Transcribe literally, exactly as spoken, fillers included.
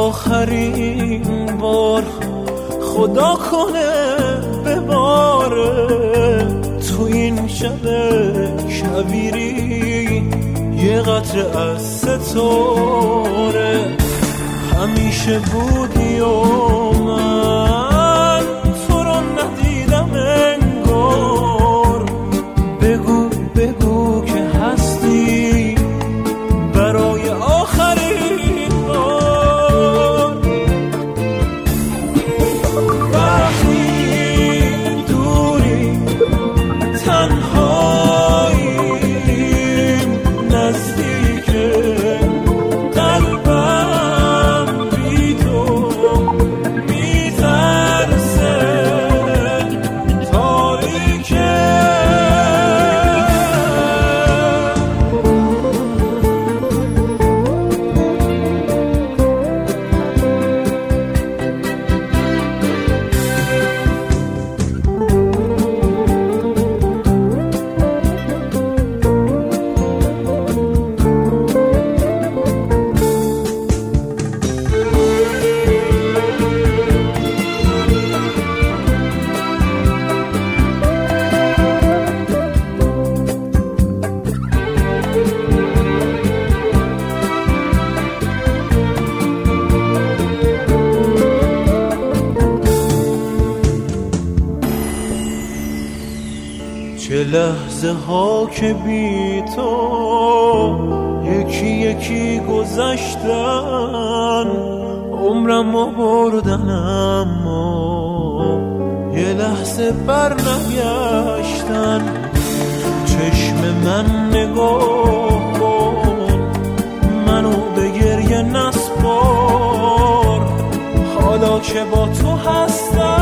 آخرین بار خدا کنه بباره تو این شب کویری یه قطره از ستاره. همیشه بودی و من تو رو ندیدم انگار. بگو بگو که هستی برای آخرین بار. وقتی دوری تنهاییم نزدیکه قلبم بی تو میترسه تاریکه. چه لحظه ها که بی تو یکی یکی گذشتن، عمرمو بردن اما یه لحظه بر نگشتن. چشم من نگاه کن منو به گریه نسپار، حالا که با تو هستم